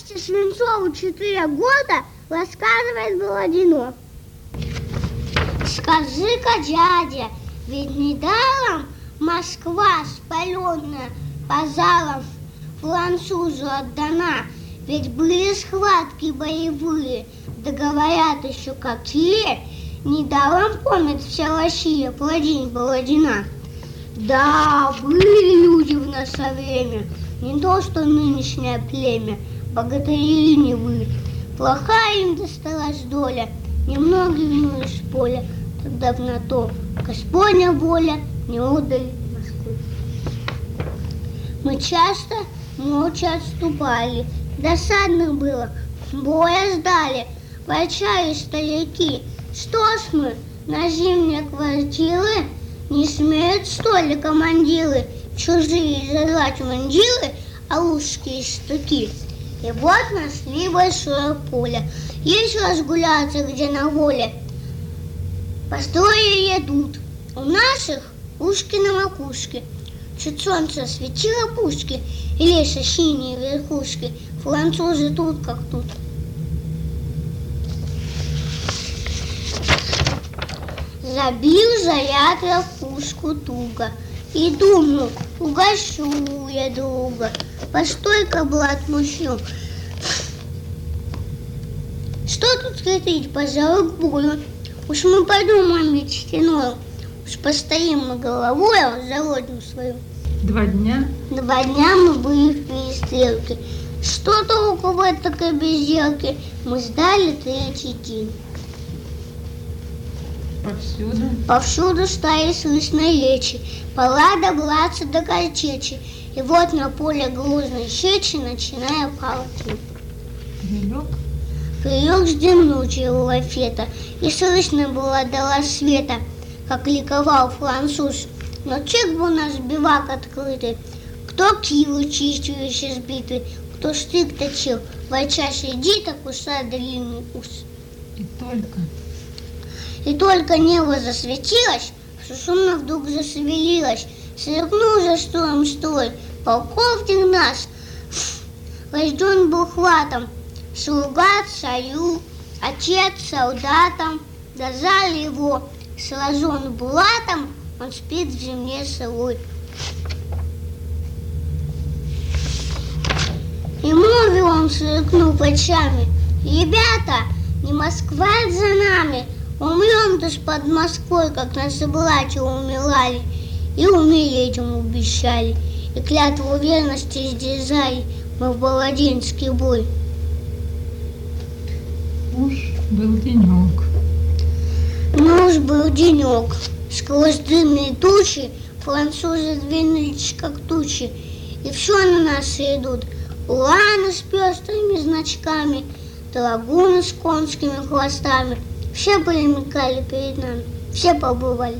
Насте Свинцову 4 года, рассказывает Бородино. Скажи-ка, дядя, ведь недаром Москва, спаленная пожаром, французу отдана. Ведь были схватки боевые, да говорят еще какие. Недаром помнит вся Россия про день Бородина. Да, были люди в наше время, не то что нынешнее племя, богатыри и не вы. Плохая им досталась доля, немного вернулись в поле, тогда б на то Господня воля не отдали Москву. Мы часто молча отступали, досадно было, боя сдали, ворчали старики. Что ж мы, на зимние квартиры не смеют, что ли, командиры чужие задрать мундиры, а узкие штуки? И вот нашли большое поле, есть разгуляться где на воле. Построили идут, у наших ушки на макушке. Чуть солнце светило пушки, и леса синие верхушки. Французы тут как тут. Забил заряд я в пушку туго и думаю, угощу я друга. Постой-ка, блат, мужчину. Что тут скрыть, пожалуй, к бою? Уж мы подумаем ведь стеной, уж постоим мы головой, а заводим свою. 2 дня? 2 дня мы были в перестрелке. Что толку в этой безделке? Мы сдали 3-й день. Повсюду? Повсюду стали слышны речи, пора добраться до Картечи. И вот на поле грузной сечи, начиная палки. Прилег ждем ночи у лафета, и слышно было до рассвета, как ликовал француз. Но чек был наш бивак открытый, кто килы чистил еще сбитый, кто штык точил, ворча сидит, а кусая длинный ус. И только небо засветилось, что шумно вдруг зашевелилось, сверкнул за строем строй, полковник наш, рожден был хватом, слуга царю, отец солдатам, дожали его, сложен булатом, он спит в земле сырой. И молвил он, сверкнув очами: ребята, не Москва за нами, умрем-то ж под Москвой, как наши братья умирали, и умереть им обещали, и клятву верности сдержали мы в Бородинский бой. Уж был денек. Ну уж был денек. Сквозь дымные тучи французы двинулись, как тучи, и все на нас идут. Уланы с пестрыми значками, драгуны с конскими хвостами. Все примыкали перед нами, все побывали.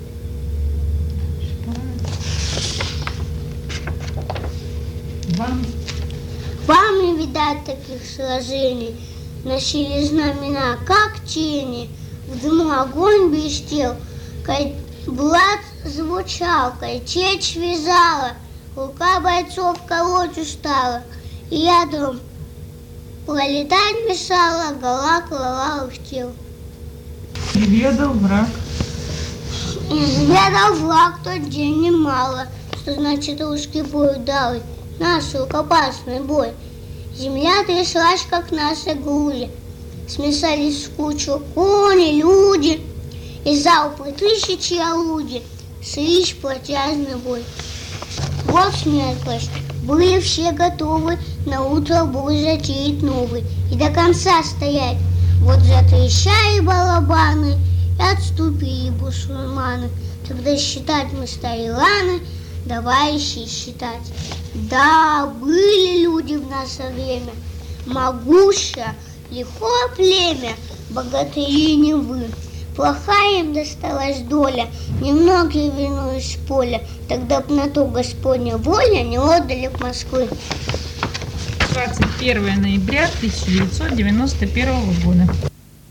Вам не видать таких сражений. Носили знамена, как тени. В дыму огонь блестел, блат звучал, картечь вязала, рука бойцов колоть устала, и ядром пролетать мешала, гола клала их тел. Изведал враг. Изведал враг тот день немало, что значит русский бой удалый, наш рукопашный бой. Земля тряслась, как наши груди, смешались в кучу кони, люди, и залпы тысячи орудий, слышь протяжный бой. Вот смерклась, были все готовы на утро бой затеять новый и до конца стоять. Вот затрещали барабаны и отступили бусурманы. Тогда считать мы стали раны, давайте считать. Да, были люди в наше время, могущее, лихое племя, богатыри не вы. Плохая им досталась доля, немногие вернулись в поле, тогда б на то Господня воля не отдали в Москву. 21 ноября 1991 года.